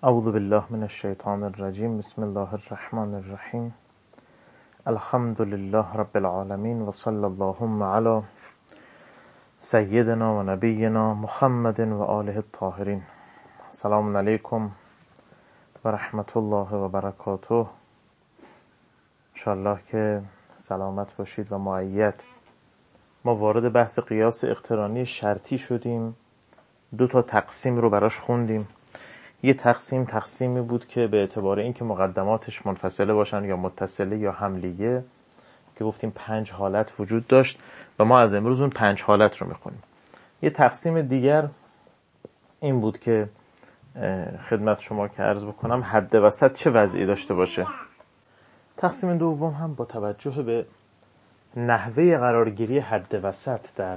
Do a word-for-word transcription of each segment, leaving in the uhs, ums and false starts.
اعوذ بالله من الشیطان الرجیم. بسم الله الرحمن الرحیم. الحمد لله رب العالمین و صلی اللهم علی سیدنا و نبینا محمد و آله الطاهرین. سلام علیکم و رحمت الله و برکاته. انشاءالله که سلامت باشید و مؤید. ما وارد بحث قیاس اقترانی شرطی شدیم. دو تا تقسیم رو براش خوندیم. یه تقسیم تقسیمی بود که به اعتبار اینکه مقدماتش منفصله باشن یا متصله یا حملیه، که گفتیم پنج حالت وجود داشت و ما از امروز اون پنج حالت رو میخونیم. یه تقسیم دیگر این بود که خدمت شما که عرض بکنم حد وسط چه وضعی داشته باشه. تقسیم دوم هم با توجه به نحوه قرارگیری حد وسط در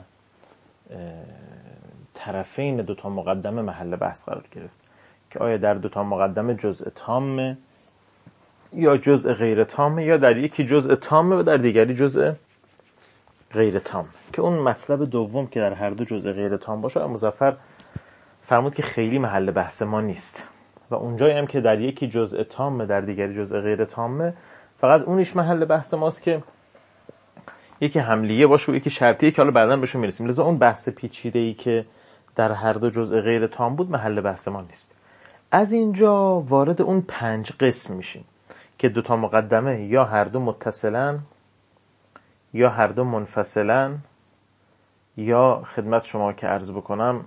طرفین دوتا مقدمه محل بحث قرار گرفت که آیا در دوتا مقدمه جزء تامه یا جزء غیر تامه، یا در یکی جزء تامه و در دیگری جزء غیر تام. که اون مطلب دوم که در هر دو جزء غیر تام باشه، مظفر فرمود که خیلی محل بحث ما نیست و اونجایی هم که در یکی جزء تامه در دیگری جزء غیر تامه، فقط اونیش محل بحث ماست که یکی حملیه باشه و یکی شرطیه که حالا بعداً بهشون میرسیم. لذا اون بحث پیچیده‌ای که در هر دو جزء غیر تام بود محل بحث ما نیست. از اینجا وارد اون پنج قسم میشیم که دوتا مقدمه یا هر دو متصلن یا هر دو منفصلن یا خدمت شما که عرض بکنم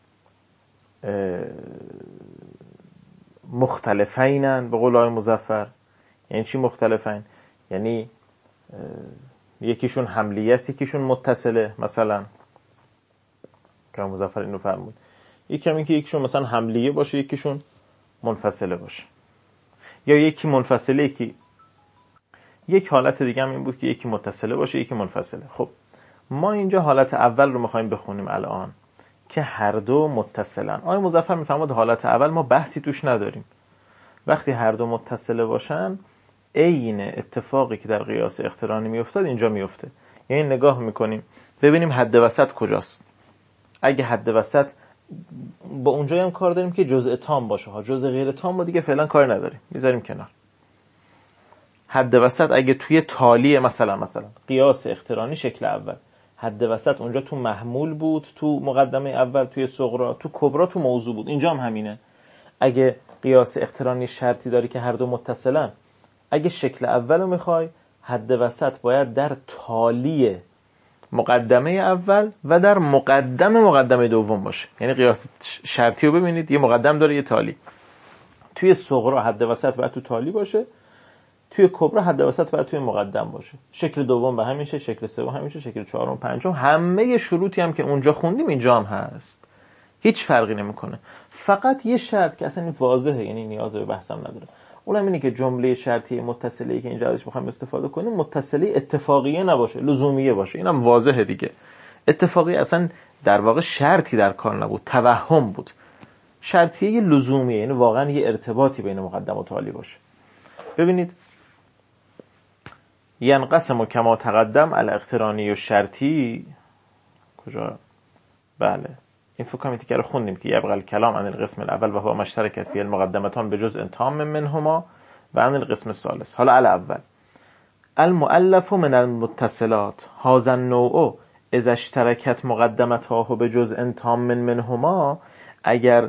مختلفینن به قول آقای مظفر. یعنی چی مختلفین؟ یعنی یکیشون حملیه است یکیشون متصله. مثلا که مظفر اینو فرمود، یکی هم این که یکیشون مثلا حملیه باشه یکیشون منفصله باشه، یا یکی منفصله یکی. یک حالت دیگه هم این بود که یکی متصله باشه یکی منفصله. خب ما اینجا حالت اول رو میخوایم بخونیم الان که هر دو متصلن. آقای مظفر میفرماد حالت اول ما بحثی توش نداریم. وقتی هر دو متصله باشن عین اتفاقی که در قیاس اقترانی میافتاد اینجا میفته. یعنی نگاه میکنیم ببینیم حد وسط کجاست. اگه حد وسط با اونجایی هم کار داریم که جزء تام باشه ها، جزء غیر تام رو دیگه فعلا کار نداریم، میذاریم کنار. حد وسط اگه توی تالیه، مثلا مثلا قیاس اقترانی شکل اول، حد وسط اونجا تو محمول بود، تو مقدمه اول، توی صغرا، تو کبرا، تو موضوع بود. اینجا هم همینه. اگه قیاس اقترانی شرطی داری که هر دو متصلن، اگه شکل اول رو میخوای، حد وسط باید در تالیه مقدمه اول و در مقدمه مقدمه دوم باشه. یعنی قیاس شرطی رو ببینید، یه مقدم داره یه تالی. توی صغرا حد وسط باید تو تالی باشه، توی کبرا حد وسط باید توی مقدم باشه. شکل دوم به همین شه، شکل سوم همین شه، شکل چهارم پنجم، همه شروطی هم که اونجا خوندیم اینجا هم هست. هیچ فرقی نمیکنه. فقط یه شرط که اصلا واضحه، یعنی نیاز به بحثم نداره، اونم اینه که جمله شرطی متصله‌ای که اینجا ازش می‌خوایم استفاده کنیم متصله اتفاقیه نباشه، لزومیه باشه. اینم واضحه دیگه. اتفاقی اصلا در واقع شرطی در کار نبود، توهم بود. شرطیه لزومیه، یعنی واقعا یه ارتباطی بین مقدم و تالی باشه. ببینید ینقسم کما تقدم الاقترانی و شرطی کجا؟ بله این فکر کنم دیگه رو خوندیم که یبقى الکلام عن القسم الاول و هو مشترکت فی المقدمتان بجزء تام منهما و عن القسم الثالث. حالا الاول المؤلف من المتصلات هذا النوع اذا اشتركت مقدمتاه بجزء تام منهما، اگر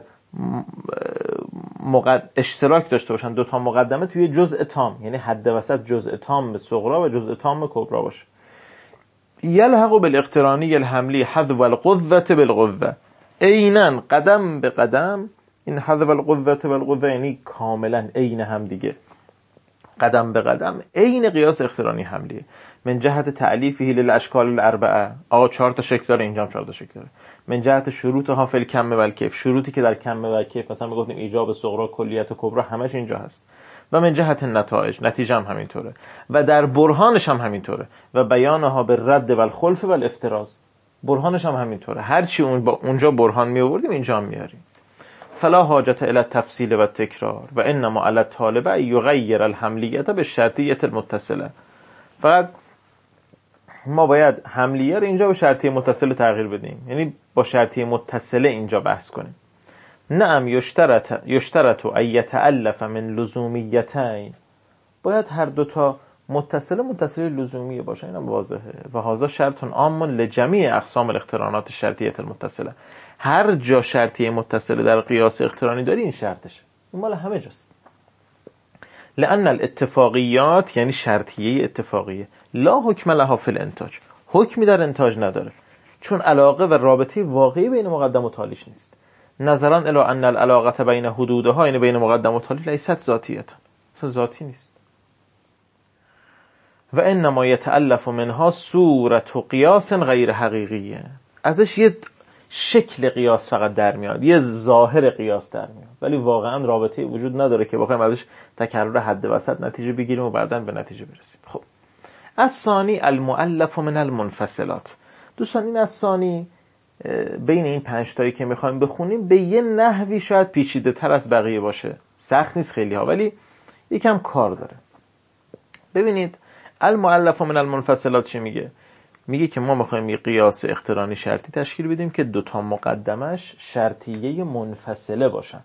مقد... اشتراک داشته باشن دو تا مقدمه توی جزء تام، یعنی حد وسط جزء تام به صغرا و جزء تام به کبرا باشه، یلحق بالاقترانی الحملی حذو القوة بالقوة عینا قدم به قدم. این حذو القوة بالقوة یعنی کاملا عین هم دیگه، قدم به قدم عین قیاس اقترانی حملیه. من جهت تعلیفه للاشکال الاربعه، آقا چهار تا شکل داره، اینجا هم چهار تا شکل داره. من جهت شروطها فی الکم و الکیف، شروطی که در کم و کیف مثلا میگفتیم ایجاب صغرا کلیت و کبرا همش اینجا هست. و من جهت نتایج، نتیجه هم همینطوره و در برهانش هم همینطوره. و بیانها به رد و الخلف و الافتراض، برهانش هم همینطوره. هر چی اون با اونجا برهان می آوردیم اینجا هم میاریم. فلا حاجت الی التفصیل و تکرار و انما علی الطالب یغیر الحملیه به شرطیه المتصله. فقط ما باید حملیه رو اینجا به شرطیه متصله تغییر بدیم، یعنی با شرطیه متصله اینجا بحث کنیم. نعم یشترط یشترط ان یتألف من لزومیتین، باید هر دوتا متصل متصل لزومی باشه، اینم واضحه. و هذا شرط عام لجمیع اقسام الاقترانات الشرطیه المتصله، هر جا شرطیه متصله در قیاس اقترانی داری این شرطشه، این مال همه جاست. لأن الاتفاقیات یعنی شرطیه اتفاقیه لا حکم لها فی الانتاج، حکمی در انتاج نداره، چون علاقه و رابطه واقعی بین مقدم و تالیش نیست. نظرا الی ان العلاقه بین حدودها، یعنی بین مقدم و تالی، لیست ذاتیه، اصلا ذاتی نیست. و انما یتألف منها صورت و قیاس غیر حقیقیه، ازش یه شکل قیاس فقط در میاد، یه ظاهر قیاس در میاد، ولی واقعا رابطه وجود نداره که بخوایم ازش تکرر حد وسط نتیجه بگیریم و بعداً به نتیجه برسیم. خب الثانی المؤلف من المنفصلات. دوستان این الثانی بین این پنج تایی که میخوایم بخونیم به یه نحوی شاید پیچیده تر از بقیه باشه، سخت نیست خیلی ها، ولی یکم کار داره. ببینید المؤلف من المنفصلات چی میگه؟ میگه که ما میخوایم یه قیاس اقترانی شرطی تشکیل بدیم که دوتا مقدمش شرطیه منفصله باشن،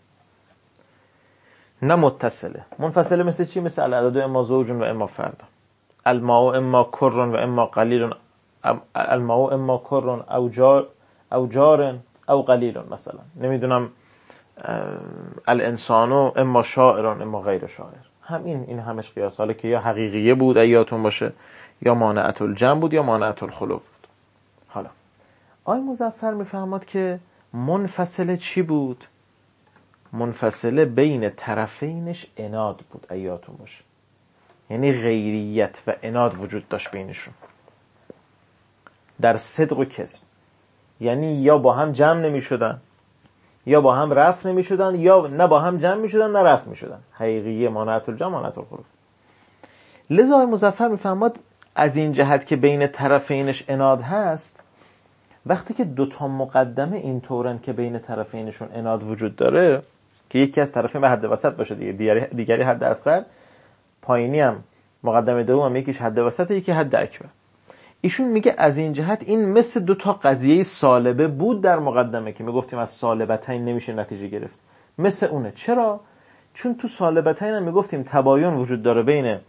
نه متصله. منفصله مثل چی؟ مثل الاعداد اما زوج و اما فرد، الماء اما کر و اما قلیل، الماء اما کر او جار او جار او قلیل، مثلا نمیدونم الانسان اما شاعر اما غیر شاعر. همین این همش قیاس، حالا که یا حقیقیه بود ایاتون باشه، یا مانعت الجمع بود، یا مانعت الخلو بود. حالا آقای مظفر میفهمد که منفصله چی بود؟ منفصله بین طرفینش عناد بود ایاتون باشه، یعنی غیریت و عناد وجود داشت بینشون در صدق و کذب، یعنی یا با هم جمع نمی شدن یا با هم رفع نمی شدن، یا نه با هم جمع می شدن نه رفع می شدن. حقیقیه مانعت الجمع مانعت الخلو. لذا آقای مظفر میفهمد از این جهت که بین طرفینش عناد هست، وقتی که دوتا مقدمه این طورن که بین طرفینشون عناد وجود داره، که یکی از طرفین به حد وسط باشه دیگه، دیگری, دیگری حد اصغر، پایینی هم مقدمه دوم هم یکیش حد وسط یکی حد اکبر، ایشون میگه از این جهت این مثل دوتا قضیه سالبه بود در مقدمه که میگفتیم از سالبتین نمیشه نتیجه گرفت، مثل اونه. چرا؟ چون تو سالبتین هم میگفتیم تباین وجود داره بین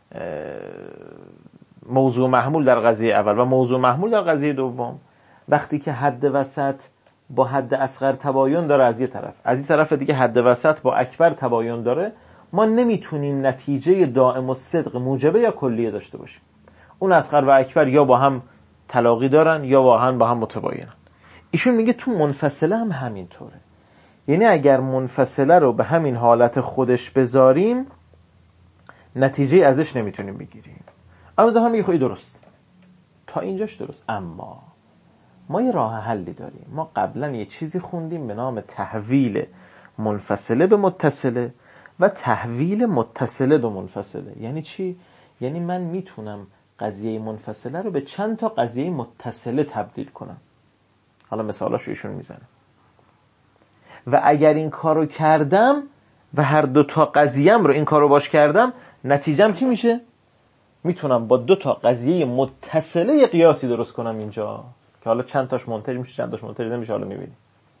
موضوع محمول در قضیه اول و موضوع محمول در قضیه دوم. وقتی که حد وسط با حد اصغر تباین داره از یه طرف، از این طرف دیگه حد وسط با اکبر تباین داره، ما نمیتونیم نتیجه دائم و صدق موجبه یا کلیه داشته باشیم. اون اصغر و اکبر یا با هم تلاقی دارن یا واقعا با هم متباینن. ایشون میگه تو منفصله هم همین طوره، یعنی اگر منفصله رو به همین حالت خودش بذاریم نتیجه ازش نمیتونیم بگیریم. اما زمان میگه خیلی درست، تا اینجاش درست، اما ما یه راه حلی داریم. ما قبلا یه چیزی خوندیم به نام تحویل منفصله به متصله و تحویل متصله به منفصله. یعنی چی؟ یعنی من میتونم قضیه منفصله رو به چند تا قضیه متصله تبدیل کنم. حالا مثالاشو ایشون میزنه. و اگر این کارو کردم و هر دو تا قضیه‌ام رو این کارو باش کردم، نتیجم چی میشه؟ میتونم با دو تا قضیه متصله قیاسی درست کنم اینجا که حالا چند تاش منتج میشه چند تاش منتج نمیشه، حالا میبینیم.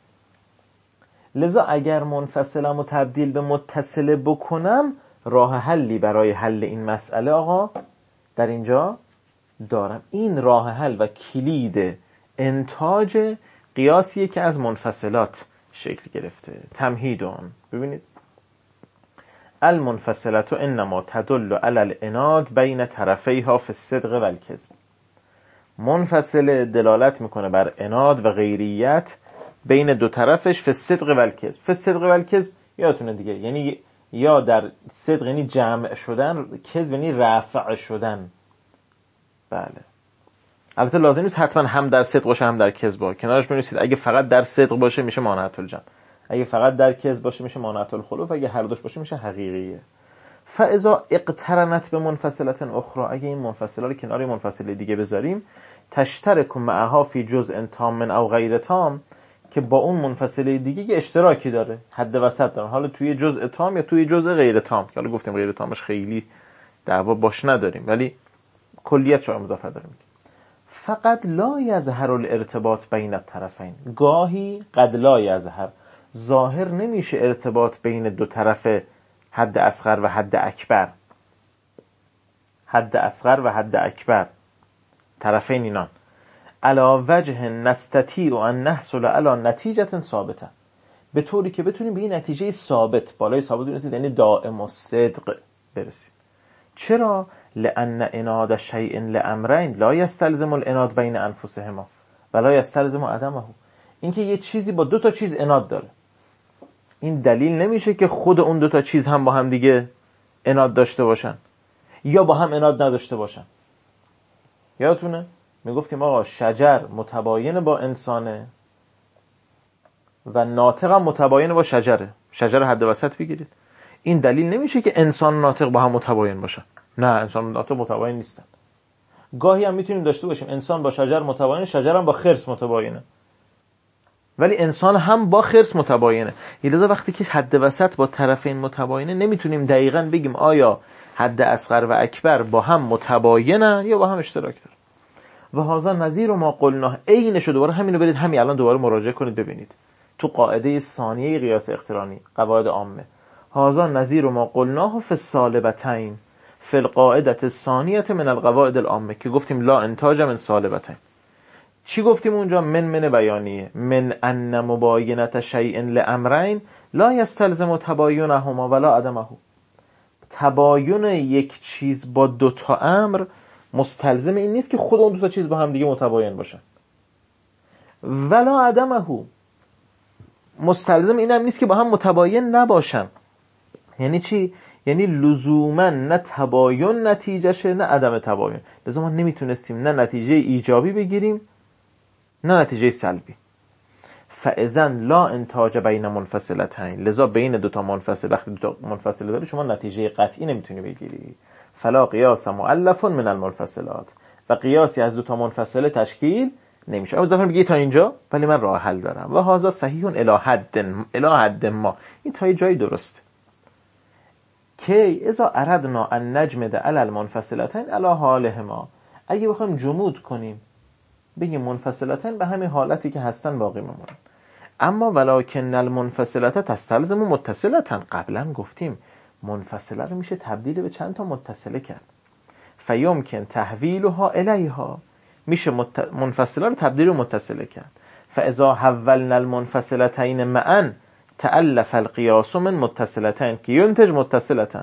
لذا اگر منفصلم رو تبدیل به متصله بکنم، راه حلی برای حل این مسئله آقا در اینجا دارم. این راه حل و کلید انتاج قیاسیه که از منفصلات شکل گرفته. تمهیدون ببینید، المنفصلات انما تدل علی العناد بین طرفیها فی الصدق و الکذب. منفصله دلالت میکنه بر عناد و غیریت بین دو طرفش فی الصدق و الکذب. فی الصدق و الکذب یادتونه دیگه، یعنی یا در صدق یعنی جمع شدن، کذب یعنی رفع شدن. بله، البته لازم نیست حتما هم در صدق باشه هم در کذب باشه، کنارش بنویسید اگه فقط در صدق باشه میشه مانعت الجمع، اگه فقط در کذب باشه میشه مانعت الخلو، اگه هر دوش باشه میشه حقیقیه. فاذا اقترنت به منفصلات اخرى، اگه این منفصله رو کنار منفصله دیگه بذاریم، تشترک معها فی جزء تام او غیر تام، که با اون منفصله دیگه یه اشتراکی داره، حد وسط داره، حالا توی جزء تام یا توی جزء غیر تام، که حالا گفتیم غیر تامش خیلی دعوا باش نداریم ولی کلیت شما مضافه داره میگه. فقط لا یظهر الارتباط بین الطرفین، گاهی قد لا یظهر، ظاهر نمیشه ارتباط بین دو طرف حد اصغر و حد اکبر، حد اصغر و حد اکبر طرفین اینان، علا وجه نستطیع ان نحصل علی نتیجه ثابته، به طوری که بتونیم به این نتیجه ثابت، بالای ثابت برسید، یعنی دائم الصدق برسیم. چرا؟ لان اناد شیء لامرین لا یستلزم الاناد بین انفسهما ولا یستلزم عدمه. اینکه یه چیزی با دو تا چیز اناد داره، این دلیل نمیشه که خود اون دو تا چیز هم با هم دیگه اناد داشته باشن یا با هم اناد نداشته باشن. یادتونه میگفتیم آقا شجر متباین با انسانه و ناطق هم متباین با شجره، شجر حد وسط بگیرید. این دلیل نمیشه که انسان و ناطق با هم متباین باشن، نه، انسان و ناطق متباین نیستن. گاهی هم میتونیم داشته باشیم انسان با شجر متباینه، شجر هم با خرس متباینه، ولی انسان هم با خرس متباینه. لذا وقتی که حد وسط با طرفین متباینه نمیتونیم دقیقاً بگیم آیا حد اصغر و اکبر با هم متباینن یا با هم اشتراک دارن. و هذا نظیر ما قلنا، عینشو دوباره همینو برید همین الان دوباره مراجعه کنید ببینید تو قاعده ثانیه قیاس اقترانی قواعد عامه، هذا نظیر ما قلناه فی السالبتین فی القاعده الثانیه من القواعد العامه، که گفتیم لا انتاج من سالبتین. چی گفتیم اونجا؟ من من بیانیه، من ان مباینت شیء لامرین لا یستلزم تباینهما ولا عدمه. تباین یک چیز با دو تا امر مستلزم این نیست که خود اون دو تا چیز با هم دیگه متباین باشن، ولا عدمه، مستلزم این هم نیست که با هم متباین نباشن. یعنی چی؟ یعنی لزوما نه تباین نتیجهشه نه عدم تباین. لذا ما نمیتونستیم نه نتیجه ایجابی بگیریم نه نتیجه سلبی. فاذن لا انتاج بین منفصلتین، لذا بین دو تا منفصل، وقتی دو تا منفصله داری شما نتیجه قطعی نمیتونی بگیری. فلا قیاس مؤلف من المنفصلات، و قیاسی از دو تا منفصله تشکیل نمیشه. اما ظاهر میگه تا اینجا ولی من راه حل دارم. و هذا صحیح الی حد الی حد ما، این تا یه جایی درسته. که اذا اردنا ان نجمد علی المنفصلتین علی حالهما، اگه بخوایم جمود کنیم بگیم منفصلتین به همین حالتی که هستن باقی میمونن. اما ولکن المنفصلته تستلزم متصلتن، قبلا گفتیم منفصله رو میشه تبدیل به چند تا متصله کرد. فیمکن تحویلها الیها، میشه مت... منفصله رو تبدیل به متصله کرد. فاذا حولنا المنفصلتین معا تألف القیاس من متصلتین که ینتج متصلتن.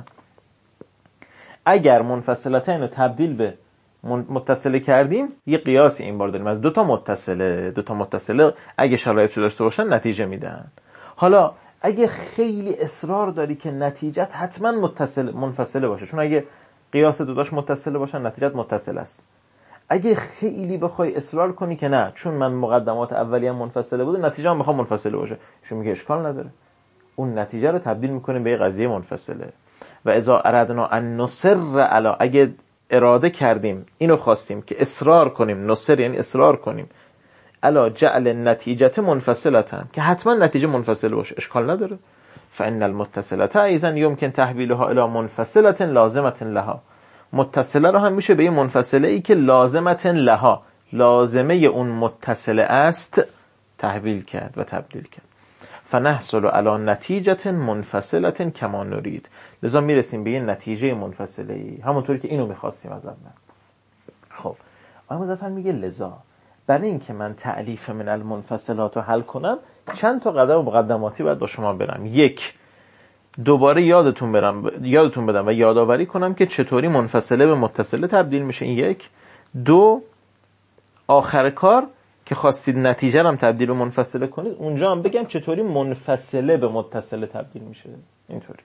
اگر منفصلتین رو تبدیل به متصله کردیم یه قیاسی این بار داریم از دو تا متصله. دو تا متصله اگه شرایطی داشته باشن نتیجه میدن. حالا اگه خیلی اصرار داری که نتیجت حتما متصل منفصله باشه، چون اگه قیاس دو تاش متصله باشن نتیجت متصل است. اگه خیلی بخوای اصرار کنی که نه چون من مقدمات اولیه منفصله بوده نتیجه هم بخوام منفصله باشه، شو میگه اشکال نداره، اون نتیجه رو تبدیل میکنیم به قضیه منفصله. و اذا اردنا ان نصر علی، اگه اراده کردیم اینو خواستیم که اصرار کنیم، نصر یعنی اصرار کنیم، علی جعل نتیجه منفصلتن که حتما نتیجه منفصله باشه، اشکال نداره. فان المتصلة ايضا يمكن تحویلها الى منفصلة لازمة لها، متصله رو هم میشه به یه منفصله ای که لازمة لها، لازمه اون متصله است، تحویل کرد و تبدیل کرد. فنحصل علی نتیجه منفصله کما نرید، لذا میرسیم به یه نتیجه منفصله ای همونطوری که اینو میخواستیم از اول. خب آقای مظفر میگه لذا برای این که من تألیف من المنفصلات رو حل کنم چند تا قدم مقدماتی باید با شما برم. یک، دوباره یادتون برم یادتون بدم و یادآوری کنم که چطوری منفصله به متصله تبدیل میشه، این یک. دو، آخر کار که خواستید نتیجه رو هم تبدیل به منفصله کنید اونجا هم بگم چطوری منفصله به متصله تبدیل میشه. اینطوری.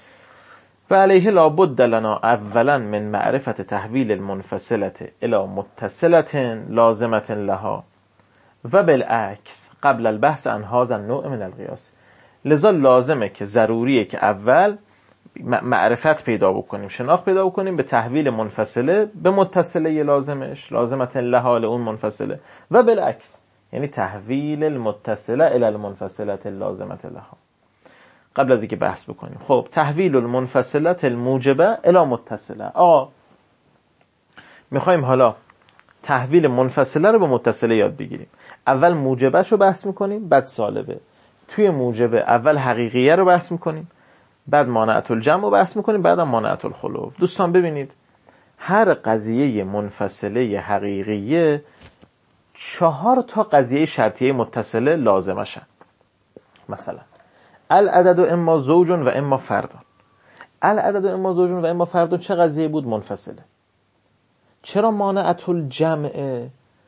و علیه لابد لنا اولا من معرفت تحویل المنفصله الى متصله لازمه لها و بالعکس قبل البحث عن هذا النوع من القیاس. لذا لازمه که ضروریه که اول معرفت پیدا بکنیم، شناخت پیدا بکنیم به تحویل منفصله به متصله لازمش، لازمه لها اون منفصله، و بالعکس یعنی تحویل المتصله الی المنفصله اللازمه لها قبل از اینکه بحث بکنیم. خب تحویل المنفصله الموجبه الی متصله. آ میخوایم حالا تحویل منفصله رو به متصله یاد بگیریم. اول موجبه‌شو بحث میکنیم بعد سالبه. توی موجب اول حقیقیه رو بحث میکنیم، بعد مانعت الجمع رو بحث میکنیم، بعد هم مانعت الخلو. دوستان ببینید هر قضیه منفصله حقیقیه چهار تا قضیه شرطیه متصله لازمشن. مثلا العدد و اما زوجون و اما فردون. العدد و اما زوجون و اما فردون چه قضیه بود؟ منفصله. چرا مانعت الجمع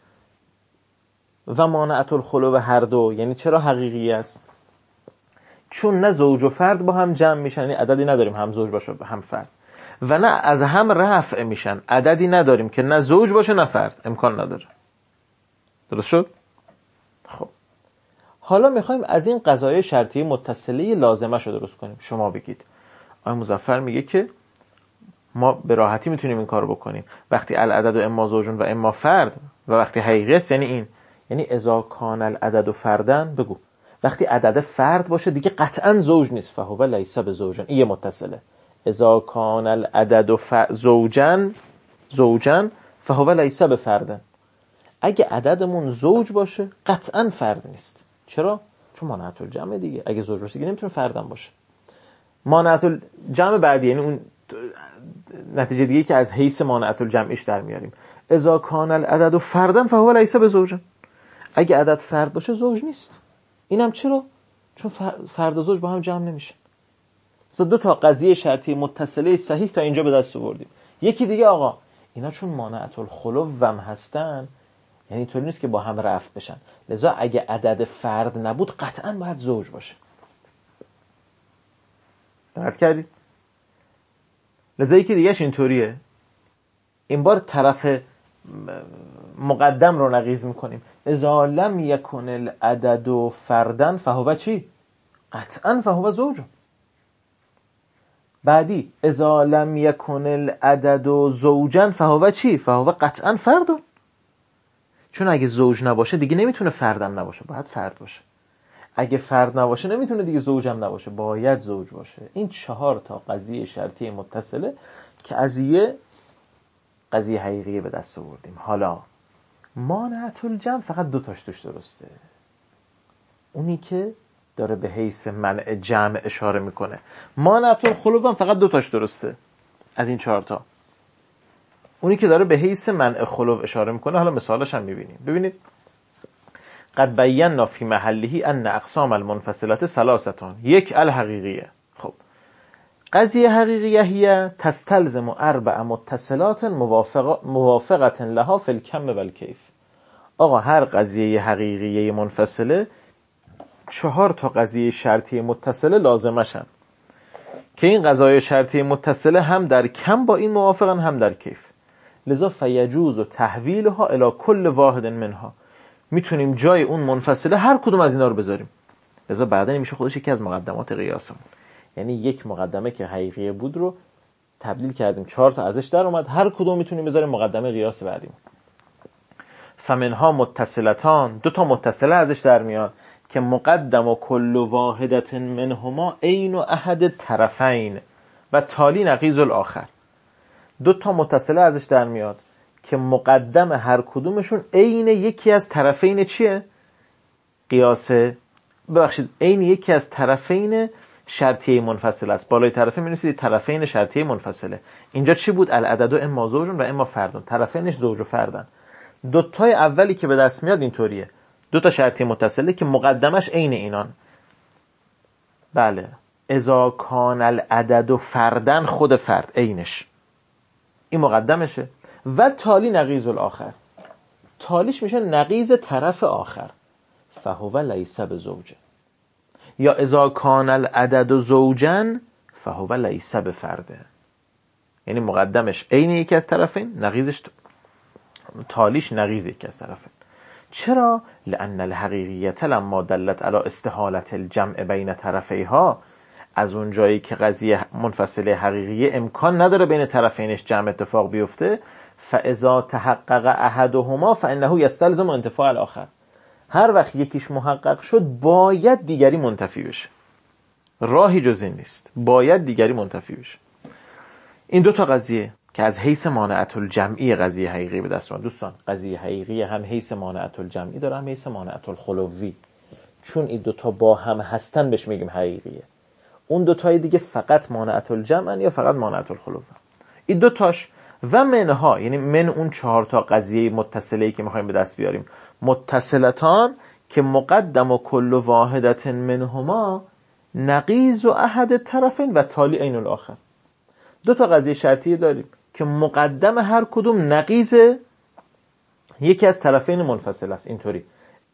و مانعت الخلو هر دو؟ یعنی چرا حقیقی است؟ چون نه زوج و فرد با هم جمع میشن، یعنی عددی نداریم هم زوج باشه هم فرد، و نه از هم رفع میشن، عددی نداریم که نه زوج باشه نه فرد، امکان نداره. درست شد؟ خب حالا میخوایم از این قضایای شرطی متصله لازمه شو درست کنیم. شما بگید. آقای مظفر میگه که ما به راحتی میتونیم این کارو بکنیم وقتی العدد و اما زوجون و اما فرد و وقتی حقیقی است. یعنی این، یعنی اذا کان العدد و فردن، بگو وقتی عدد فرد باشه دیگه قطعا زوج نیست، فهو لیس بزوجن. این متصله. اذا کان العدد و ف... زوجن زوجن فهو لیس بفردن. اگه عددمون زوج باشه قطعا فرد نیست. چرا؟ چون مانعت الجمع دیگه. اگه زوج باشه دیگه نمیتونه فردم باشه. مانعت الجمع بعدی، یعنی اون نتیجه دیگه که از حیث مانعت الجمعیش در میاریم. اذا کان العدد فردن فهو لیس بزوجن. اگه عدد فرد باشه زوج نیست. اینم چرا؟ چون فرد و زوج با هم جمع نمیشن. مثلا دو تا قضیه شرطی متصله صحیح تا اینجا به دست آوردیم. یکی دیگه آقا اینا چون مانعت الخلو هم هستن، یعنی اینطوری نیست که با هم رفع بشن، لذا اگه عدد فرد نبود قطعا باید زوج باشه. دقت کردید؟ لذا یکی دیگهش اینطوریه. این بار طرف مقدم رو نقیض میکنیم. اذا لم یکن العدد فردن فهو چی؟ قطعا فهو زوج. بعدی اذا لم یکن العدد زوجا فهو چی؟ فهو قطعا فردن. چون اگه زوج نباشه دیگه نمیتونه فردم نباشه، باید فرد باشه. اگه فرد نباشه نمیتونه دیگه زوجم نباشه، باید زوج باشه. این چهار تا قضیه شرطی متصله که قضیه قضیه حقیقیه به دست آوردیم. حالا مانعت الجمع فقط دو تاش توش درسته. اونی که داره به حیث منع جمع اشاره میکنه. مانعت الخلو هم فقط دو تاش درسته از این چهار تا. اونی که داره به حیث منع خلو اشاره میکنه، حالا مثالش هم میبینیم. ببینید قد بینا فی محله ان اقسام المنفصلات ثلاثه. یک الحقیقیه. خب قضیه حقیقیه هی تستلزم اربع متصلات موافق موافقه لها فی الکم و الکیف. آقا هر قضیه حقیقیه منفصله چهار تا قضیه شرطی متصله لازمشن که این قضایای شرطی متصله هم در کم با این موافقن هم در کیف. لذا فیجوز و تحویلها الی کل واحد منها. میتونیم جای اون منفصله هر کدوم از اینا رو بذاریم. لذا بعدن میشه خودش یکی از مقدمات قیاسمون. یعنی یک مقدمه که حقیقیه بود رو تبدیل کردیم چهار تا ازش در اومد، هر کدوم میتونیم بذاریم مقدمه قیاس بعدیمون. فمنها متصلتان، دو تا متصله ازش در میاد که مقدم و کل واحدت منهما عین و احد طرفین و تالی نقیض الاخر. دو تا متصله ازش در میاد که مقدم هر کدومشون عین یکی از طرفین چیه؟ قیاسه. ببخشید عین یکی از طرفین شرطیه منفصله است. بالای طرفین می‌نویسید طرفین شرطیه منفصله. اینجا چی بود؟ العدد و اما زوجون و اما فردون. طرفینش زوج و فردن. دو تای اولی که به دست میاد اینطوریه. دو تا شرطی متصله که مقدمش عین اینان. بله. اذا کان العدد فردن، خود فرد عینش. این مقدمشه. و تالی نقیض الاخر. تالیش میشه نقیض طرف آخر. فهو لیس بزوج. یا اذا کان العدد زوجن فهو لیس بفرده. یعنی مقدمش عین یکی از طرفین، نقیضش تالیش نقیض یکی از طرفین. چرا؟ لأن الحقیقیت لما دلت علی استحالت الجمع بین طرفیها، از اون جایی که قضیه منفصله حقیقیه امکان نداره بین طرفینش جمع اتفاق بیفته، فاذا تحقق احدهما فانه یستلزم انتفاء الاخر. هر وقت یکیش محقق شد باید دیگری منتفی بشه. راهی جز این نیست. باید دیگری منتفی بشه. این دو تا قضیه که از حیث مانعت الجمعی قضیه حقیقی به دست اومد. دوستان قضیه حقیقی هم حیث مانعت الجمعی داره هم حیث مانعت الخلوی. چون این دوتا با هم هستن بهش میگیم حقیقیه. اون دوتای دیگه فقط مانعت الجمعن یا فقط مانعت الخلوف. این دوتاش و منها، یعنی من اون چهار تا قضیه متصله‌ای که میخوایم به دست بیاریم، متصلتان که مقدم و کل واحدت منهما نقیض و احد طرفین و تالی عین الاخر. دو تا قضیه شرطی داریم که مقدم هر کدوم نقیض یکی از طرفین منفصل است. اینطوری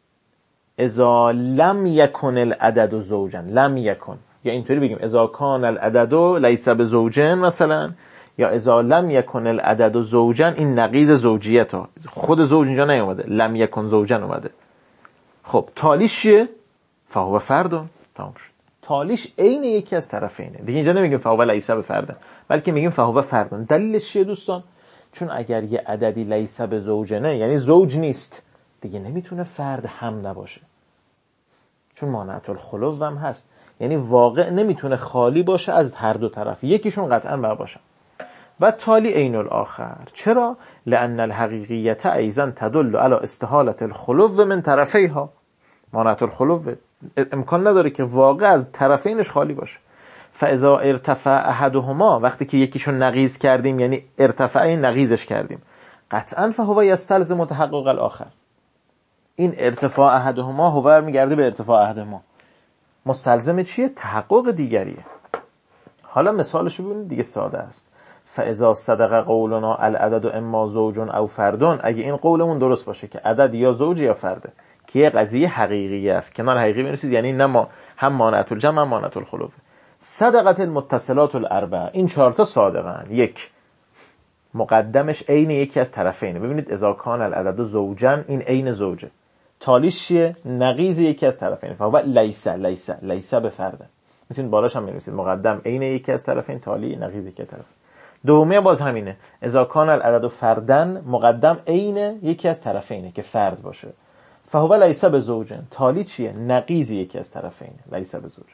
اذا لم یکن العدد زوجا، لم یکن، یا اینطوری بگیم اذا کان العدد لیس بزوجن مثلا، یا اذا لم یکن العدد زوجا، این نقیض زوجیت ها، خود زوج اینجا نیومده، لم یکن زوجا اومده. خب تالیش چیه؟ فهو فردون. تمام شد. تالیش عین یکی از طرفینه دیگه. اینجا نمیگیم فهو لیس بفردن، بلکه میگیم فهو فردون. دلیلش چیه دوستان؟ چون اگر یه عددی لیس بزوجنه یعنی زوج نیست، دیگه نمیتونه فرد هم نباشه، چون مانعت الخلو هم هست، یعنی واقع نمیتونه خالی باشه از هر دو طرف، یکیشون قطعا باید باشه. و تالی عین الاخر. چرا؟ لان الحقیقیت ایضا تدل علی استحاله الخلو من طرفیها. مانعت الخلو امکان نداره که واقع از طرفینش خالی باشه. فاذا ارتفع احدهما، وقتی که یکیشون نقیض کردیم یعنی ارتفع نقیضش کردیم، قطعا فهو یستلزم تحقق الاخر. این ارتفاع احدهما هو میگرده به ارتفاع احدهما، مستلزم چیه؟ تحقق دیگریه. حالا مثالشو ببینید دیگه ساده است. فاذا صدق قولنا العدد اما زوج او فردون، اگه این قولمون درست باشه که عدد یا زوج یا فرده، که یه قضیه حقیقیه است، کنار حقیقی بنویسید، یعنی نه ما هم مانعت الجمع هم مانعت الخلو. صدقت المتصلات الاربعه، این چهار تا صادقن. یک، مقدمش عین یکی از طرفینه. ببینید اذا کان العدد زوجن، این عین زوجه. تالیش چیه؟ نقیض یکی از طرفین. فهو لیس لیس لیس بفرده. میتونید بالاش هم بنویسید مقدم عین یکی از طرفین، تالی نقیض یکی از طرف. دومیه باز همینه، اذا کان العدد فردن، مقدم عین یکی از طرفینه که فرد باشه. فهو لیس بزوجن، تالی چیه؟ نقیض یکی از طرفینه، لیس بزوجن.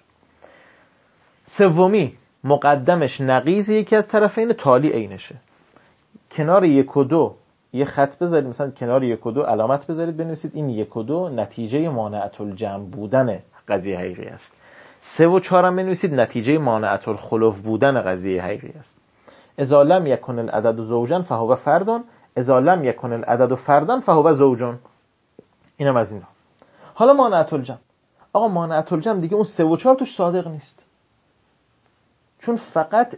سومی، مقدمش نقیض یکی از طرفین، تالی عینشه. کنار یک و دو یه خط بذارید، مثلا کنار یک و دو علامت بذارید، بنویسید این یک و دو نتیجه مانعت الجمع بودن قضیه حقیقی است. سه و چهار هم بنویسید نتیجه مانعت الخلو بودن قضیه حقیقی است. اذا لم یکن العدد زوجا فهو فردون، اذا لم یکن العدد فردن فهو زوجون. اینم از اینا. حالا مانعت الجمع. آقا مانعت الجمع دیگه اون سه و چهار توش صادق نیست، چون فقط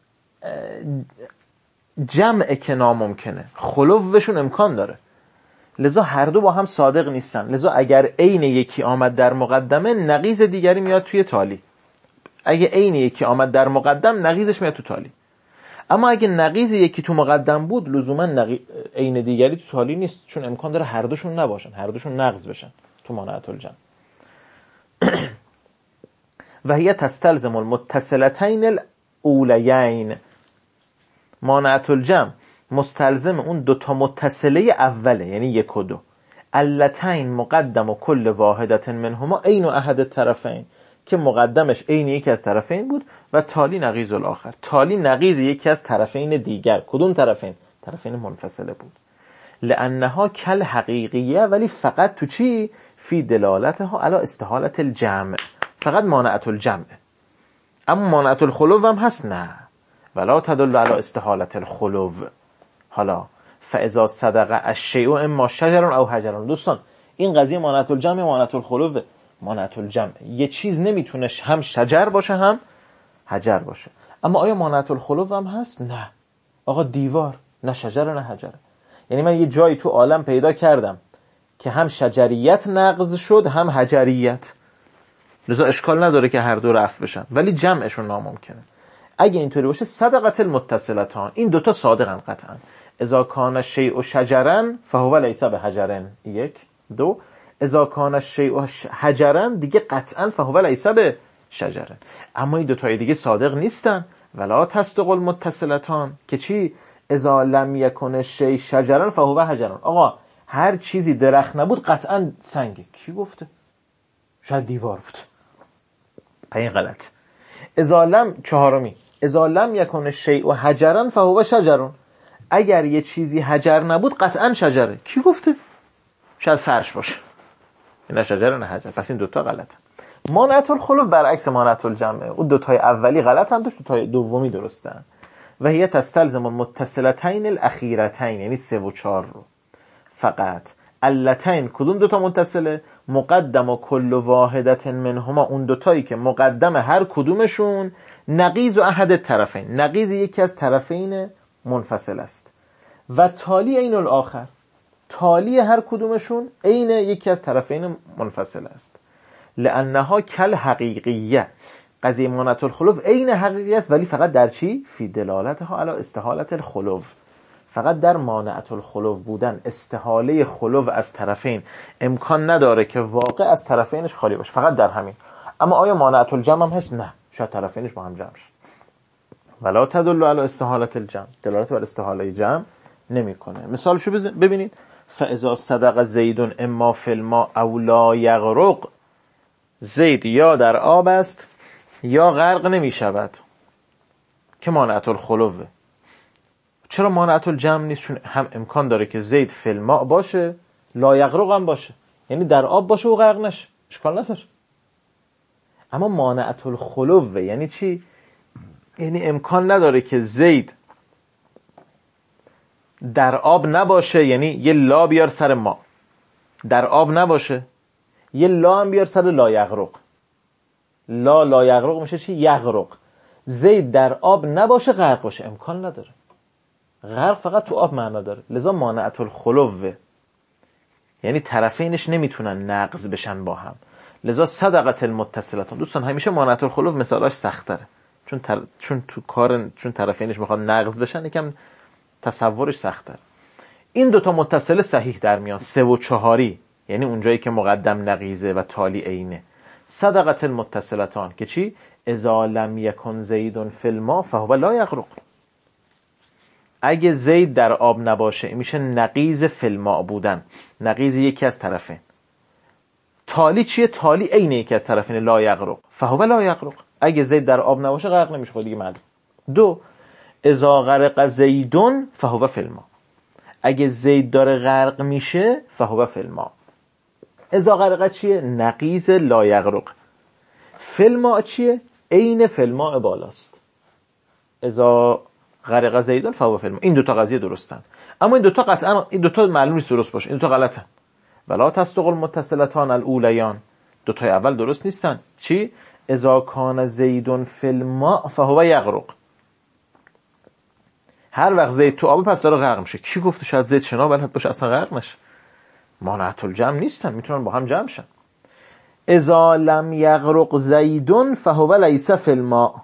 جمع که ناممکنه، خلوشون امکان داره، لذا هر دو با هم صادق نیستن. لذا اگر عین یکی آمد در مقدمه، نقیض دیگری میاد توی تالی. اگه عین یکی آمد در مقدم، نقیضش میاد تو تالی. اما اگه نقیض یکی تو مقدم بود، لزوما نقی... عین دیگری تو تالی نیست، چون امکان داره هر دوشون نباشن، هر دوشون نقض بشن تو مانعت الجمع. و هي تستلزم المتصلتين الاوليين. مانعت الجمع مستلزم اون دو تا متصله اوله، یعنی یک و دو. اللتین مقدم و کل واحدت منهما عین احد الطرفین، که مقدمش عین یکی از طرفین بود، و تالی نقیض الاخر، تالی نقیض یکی از طرفین دیگر. کدوم طرفین؟ طرفین منفصله بود. لانها کل حقیقیه، ولی فقط تو چی؟ فی دلالتها علی استحاله الجمع، فقط مانعت الجمع. اما مانعت الخلو هم هست؟ نه، ولا تدل علی استحاله الخلو. حالا فاذا صدق الشیء اما شجر او حجر. دوستان این قضیه مانعت الجمع مانعت الخلو. مانعت الجمع یه چیز نمیتونه هم شجر باشه هم حجر باشه. اما آیا مانعت الخلو هم هست؟ نه. آقا دیوار نه شجر نه حجر. یعنی من یه جایی تو عالم پیدا کردم که هم شجریت نقض شد هم حجریت، لذا اشکال نداره که هر دو رفع بشن، ولی جمعشون ناممکنه. اگه اینطوری باشه صدقت المتصلتان، این دوتا صادقن قطعا. اذا کان الشیء شجرا فهو لیس بحجر. یک. دو، اذا کان الشیء حجرا، دیگه قطعا فهو لیس بشجر. اما این دوتای دیگه صادق نیستن. ولا تصدق المتصلتان، که چی؟ اذا لم یکن الشیء شجرا فهو حجر. آقا هر چیزی درخت نبود قطعا سنگه. کی گفته؟ شاید دیوار بود. این غلط. اذا لم، چهارمی، اذا لم یکن الشیء حجرا فهو شجر. اگر یه چیزی حجر نبود قطعا شجره. کی گفته؟ شاید فرش باشه. نه شجر نه حجر. پس این دوتا غلطه. مانعت الخلو برعکس مانعت الجمع. اون دوتای اولی غلطن، دوتای دومی درستن. و هي تستلزم متصلتین الاخیرتین، یعنی سه و چهار رو. فقط اللتین کدوم دوتا متصله؟ مقدم و کل واحدت منهما، اون دوتایی که مقدم هر کدومشون نقیض و احد طرفین، نقیض یکی از طرفین منفصل است. و تالی عین الاخر، تالی هر کدومشون عین یکی از طرفین منفصل است. لانها کل حقیقیه، قضیه مانعت الخلو عین حقیقی است، ولی فقط در چی؟ فی دلالتها علی استحالت الخلو، فقط در مانعت الخلو بودن. استحاله خلو از طرفین امکان نداره که واقع از طرفینش خالی باشه، فقط در همین. اما آیا مانعت الجمع هم هست؟ نه، شاید طرفینش با هم جمع شه. ولا تدل علی استحالت الجمع، دلالت بر استحاله جمع نمیکنه. مثالشو ببینید. فاذا صدق زید اما فی الماء او لا یغرق، زید یا در آب است یا غرق نمی شود، که مانعت الخلوه. چرا مانعت الجمع نیست؟ چون هم امکان داره که زید فی الماء باشه، لا یغرق هم باشه، یعنی در آب باشه و غرق نشه، اشکال نداره. اما مانعت الخلوه یعنی چی؟ یعنی امکان نداره که زید در آب نباشه، یعنی یه لا بیار سر ما، در آب نباشه، یه لا هم بیار سر لا یغرق. لا لا یغرق میشه چی؟ یغرق. زید در آب نباشه غرق باشه، امکان نداره. غرق فقط تو آب معنا داره. لذا مانعت الخلوه، یعنی طرفینش نمیتونن نقض بشن با هم. لذا صدقت المتصلتان. دوستان همیشه مانعت الخلو مثالاش سخت‌تره، چون تر... چون تو کار چون طرفینش میخواد نقض بشن یکم تصورش سخت‌تره. این دوتا متصل صحیح در میان، سه و چهاری، یعنی اونجایی که مقدم نقیزه و تالی عینه. صدقت المتصلتان که چی؟ اذا لم یکن زید فی الماء فهو لا یغرق. اگه زید در آب نباشه میشه نقیض فی الماء بودن، نقیض یکی از طرفین. تالی چیه؟ تالی عین یکی از طرفین، لا یغرق فهو لا یغرق. اگه زید در آب نباشه غرق نمیشه، خود دیگه معلوم. دو، اذا غرق زیدون فهو فی الماء. اگه زید داره غرق میشه فهو فی الماء. اذا غرق چیه؟ نقیض لا یغرق. فی الماء چیه؟ عین فی الماء بالاست. اذا غرق زیدون فهو فی الماء. این دو تا قضیه درستن، اما این دو تا قطعا این دو تا معلوم نیست درست باشه، این دو تا غلطن. ولا تصدق المتصلتان الاولیان، دو تای اول درست نیستن. چی؟ اذا کان زیدون فی الماء فهو یغرق. هر وقت زید تو آب پس داره غرق میشه. کی گفته شاید زید شنا بلد باشه اصلا غرق نشه؟ مانعت الجمع نیستن، میتونن با هم جمع شن. اذا لم یغرق زیدون فهو لیس فی الماء.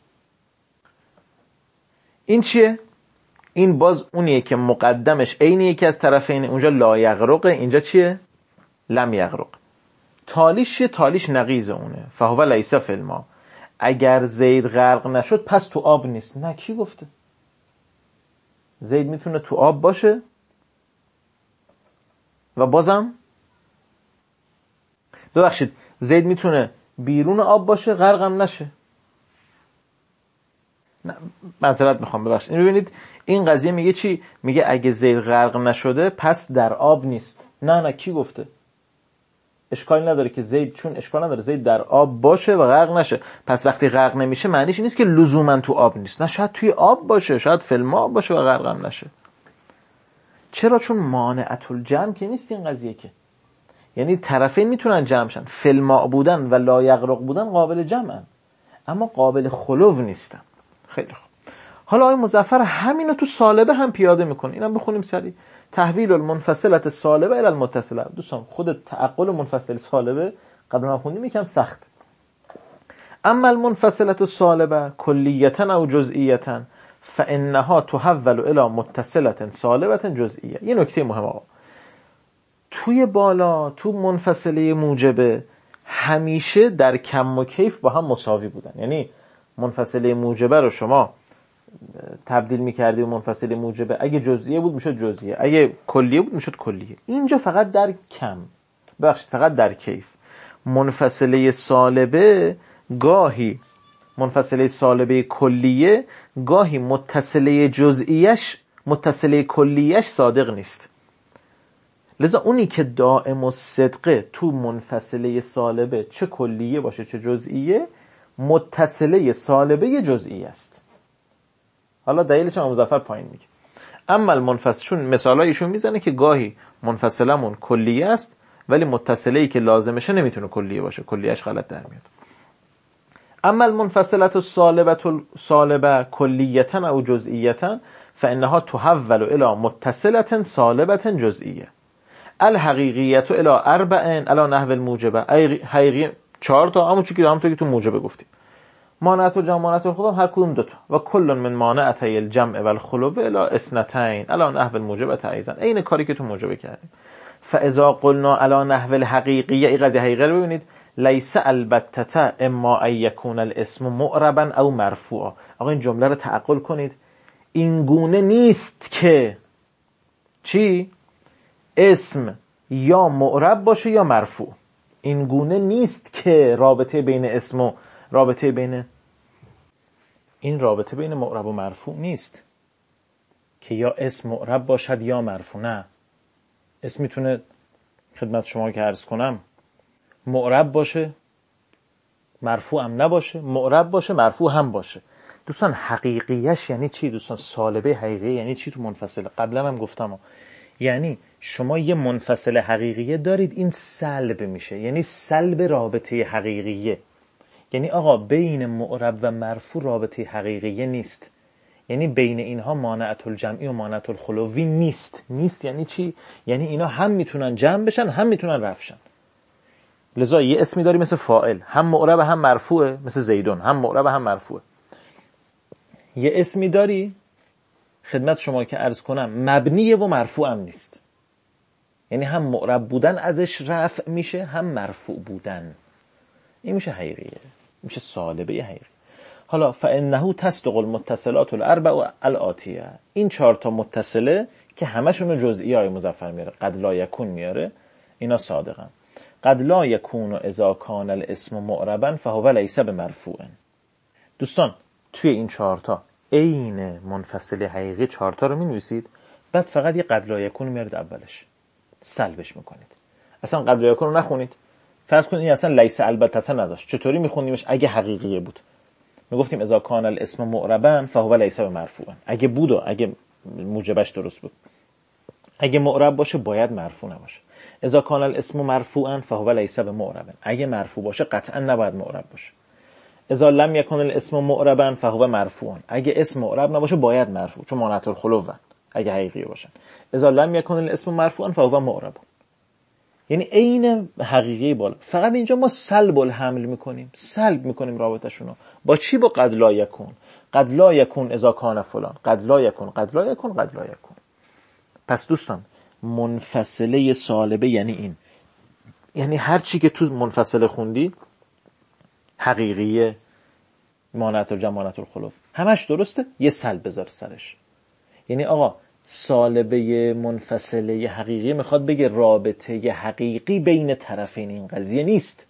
این چیه؟ این باز اونیه که مقدمش عین یکی از طرفین، اونجا لا یغرق، اینجا چیه؟ لم یغرق. تالیش چیه؟ تالیش نقیض اونه، فهو لیس فی الماء. اگر زید غرق نشد پس تو آب نیست. نه، کی گفته؟ زید میتونه تو آب باشه و بازم ببخشید زید میتونه بیرون آب باشه غرقم نشه. نه معذرت میخوام ببخشید. این ببینید این قضیه میگه چی؟ میگه اگه زید غرق نشده پس در آب نیست. نه نه، کی گفته؟ اشکالی نداره که زید، چون اشکال نداره زید در آب باشه و غرق نشه. پس وقتی غرق نمیشه معنیش این نیست که لزوما تو آب نیست. نه، شاید توی آب باشه، شاید فی الماء باشه و غرقم نشه. چرا؟ چون مانعت الجمع که نیست این قضیه که. یعنی طرفین میتونن جمع شن. فی الماء بودن و لا یغرق بودن قابل جمعن، اما قابل خلو نیستن. خیلی خوب. حالا آقای مظفر همینو تو سالبه هم پیاده میکنه. اینم بخونیم سریع. تحویل المنفصلة سالبه الى المتصله. دوستان خود تعقل منفصل سالبه قبل ما خوندیم یکم سخت. اما المنفصلة سالبه کلیتا او جزئیتا فانها تحول الى متصله سالبه جزئیه. یه نکته مهم آقا، توی بالا تو منفصله موجبه همیشه در کم و کیف با هم مساوی بودن. یعنی منفصله موجبه رو شما تبدیل می‌کردی و منفصله موجبه اگه جزئیه بود میشد جزئیه، اگه کلیه بود میشد کلیه. اینجا فقط در کم، ببخشید فقط در کیف. منفصله سالبه گاهی منفصله سالبه کلیه گاهی متصله جزئیش متصله کلیش صادق نیست. لذا اونی که دائم و صدقه تو منفصله سالبه چه کلیه باشه چه جزئیه، متصله سالبه جزئی است. حالا دلیلش هم مظفر پایین میگه. اما المنفصل، چون مثالای ایشون میزنه که گاهی منفصلمون کلیه است ولی متصله‌ای که لازمشه نمیتونه کلیه باشه، کلیهش غلط در میاد. اما المنفصلة الصالبة الصالبة کلیتا او جزئیتا فانها تحول الى متصلة صالبة جزئیه. الحقیقیة الى اربع على نحو الموجبه. حقیقی چهار تا، همون چیزی که همونطوری که تو موجبه گفتیم. مانعت الجمع مانعت الخلو هر کدوم دو تا. و کل من مانعتي الجمع و الخلو الى اثنتين على نحو الموجبه ایضا. این کاری که تو موجبه کردیم. فاذا قلنا على نحو الحقیقیه، این قضیه حقیقی رو ببینید، لیس البتة اما ان یکون الاسم معربا او مرفوعا. آقا این جمله رو تعقل کنید. این گونه نیست که چی؟ اسم یا معرب باشه یا مرفوع. این گونه نیست که رابطه بین اسم و رابطه بین این رابطه بین معرب و مرفوع نیست که یا اسم معرب باشد یا مرفوع. نه، اسم میتونه خدمت شما که عرض کنم معرب باشه مرفوع هم نباشه، معرب باشه مرفوع هم باشه. دوستان حقیقیش یعنی چی؟ دوستان سالبه حقیقی یعنی چی تو منفصله؟ قبلا هم گفتم، یعنی شما یه منفصل حقیقیه دارید، این سلب میشه، یعنی سلب رابطه حقیقیه. یعنی آقا بین معرب و مرفوع رابطه حقیقیه نیست، یعنی بین اینها مانعت الجمعی و مانعت الخلوی نیست. نیست یعنی چی؟ یعنی اینا هم میتونن جمع بشن هم میتونن رفع شن. لذا یه اسمی داری مثل فاعل، هم معرب هم مرفوعه، مثل زیدون، هم معرب هم مرفوعه. یه اسمی داری خدمت شما که عرض کنم مبنیه و مرفوع هم نیست، یعنی هم معرب بودن ازش رفع میشه هم مرفوع بودن. این میشه حقیقیه، میشه سالبه حقیقی. حالا فانه تصدق المتصلات الاربع الاتیه. این چهار تا متصله که همشون جزئی های مظفر میاره، قد لا یکون میاره، اینا صادقن. قد لا یکون اذا کان الاسم معربا فهو لیس بمرفوع. دوستان توی این چهار تا عین منفصل حقیقی چهار تا رو می‌نویسید، بعد فقط یه قد لا یکون میارید اولش، سلبش میکنید. اصلا قد لا یکون رو نخونید. فرض کنید این اصلا لیس البته نداشت، چطوری میخونیمش؟ اگه حقیقیه بود میگفتیم اذا کان الاسم معربا فهو لیس بمرفوع. اگه بود و اگه موجبش درست بود. اگه معرب باشه باید مرفوع نباشه. اذا کان الاسم مرفوعا فهو لیس بمعرب. اگه مرفوع باشه قطعا نباید معرب باشه. اذا لم یکن الاسم معربا فهو مرفوع. اگه اسم معرب نباشه باید مرفوع، چون مانعت الخلو اگه حقیقی باشن. اذا لم یکن الاسم مرفوعا فهو معرب. یعنی عین حقیقی بالا. فقط اینجا ما سلب الحمل میکنیم، سلب میکنیم رابطه‌شون. با چی؟ با قد لا یکون. قد لا یکون اذا کان فلان، قد لا یکون، قد لا یکون، قد لا یکون. پس دوستان منفصله سالبه یعنی این، یعنی هر چی که تو منفصله خوندی حقیقیه، مانعت الجمع مانعت الخلو همش درسته، یه سلب بذار سرش. یعنی آقا سالبه منفصله حقیقی میخواد بگه رابطه حقیقی بین طرفین این قضیه نیست،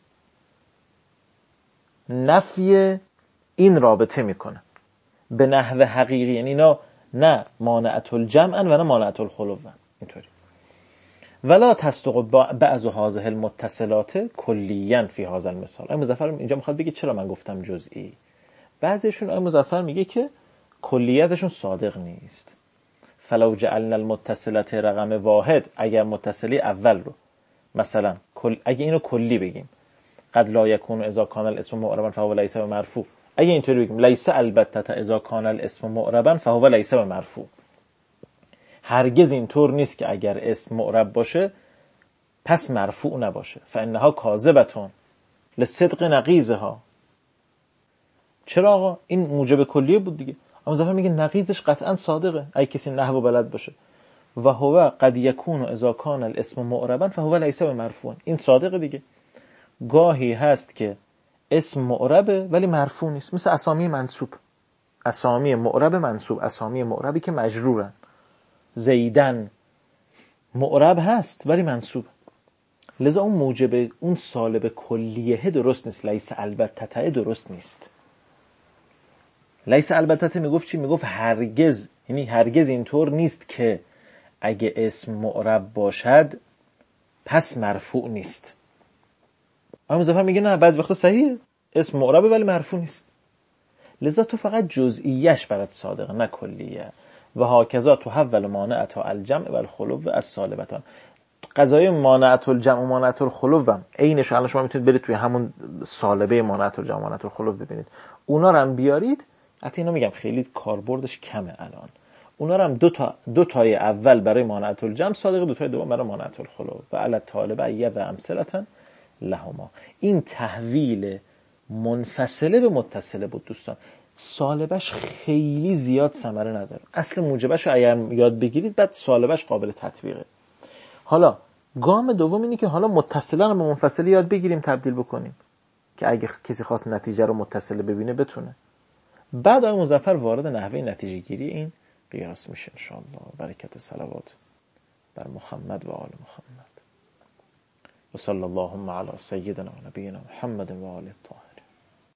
نفی این رابطه میکنه به نحو حقیقی. یعنی اینا نه مانعت الجمع و نه مانعت الخلو. اینطوری ولا تصدق بعض هذه المتصلات کلیاً فی هذا المثال. آقای مظفر اینجا میخواد بگه چرا من گفتم جزئی. بعضیشون آقای مظفر میگه که کلیتشون صادق نیست. فلو جعلنا المتصلات رقم واحد، اگر متصلی اول رو مثلا کل، اگه اینو کلی بگیم قد لا یکون اذا کان الاسم معربا فهو لیس بمرفوع، اگه اینطوری بگیم لیس البته اذا کان الاسم معربا فهو لیس بمرفوع، هرگز اینطور نیست که اگر اسم معرب باشه پس مرفوع نباشه. فانها کاذبتون لصدق نقیضها. چرا آقا؟ این موجب کلیه بود دیگه. اما ظاهر میگه نقیضش قطعا صادقه اگه کسی نحو بلد باشه. و هو قد یکون اذا کان الاسم معربا فهو لیس بمرفوع. این صادقه دیگه. گاهی هست که اسم معربه ولی مرفوع نیست، مثل اسامی منصوب، اسامی معرب منصوب، اسامی معربی که مجرورن. زیدن معرب هست ولی منصوب. لذا اون موجب اون سالب کلیه درست نیست. لیس البته درست نیست. لیس البته میگفت چی؟ میگفت هرگز، یعنی هرگز اینطور نیست که اگه اسم معرب باشد پس مرفوع نیست. آقای مظفر میگه نه بعضی وقتا صحیحه، اسم معربه ولی مرفوع نیست. لذا تو فقط جزئیش برات صادقه نه کلیه. و هاکذا تحول مانعت الجمع و الخلو از سالبتان. قضایه مانعت الجمع و مانعت الخلو هم عینش الان شما میتونید برید توی همون سالبه مانعت الجمع و مانعت الخلو ببینید، اونا رو هم بیارید. حتی اینا میگم خیلی کاربردش کمه الان. اونا رو هم دو تا دو تای اول برای مانعت الجمع صادقه، دو تای دوم برای مانعت الخلو. و علی طالب ایه و امثلتن لهما. این تحویل منفصله به متصله بود دوستان. سالبش خیلی زیاد ثمره نداره. اصل موجبش رو اگر یاد بگیرید بعد سالبش قابل تطبیقه. حالا گام دوم اینه که حالا متصله رو به منفصله یاد بگیریم تبدیل بکنیم که اگه کسی خواست نتیجه رو متصله ببینه بتونه. بعد آقای مظفر وارد نحوه نتیجه گیری این قیاس میشه ان شاء الله. برکت صلوات بر محمد و آل محمد و صلی اللهم علی سیدنا و نبینا محمد و آله الطاهرین.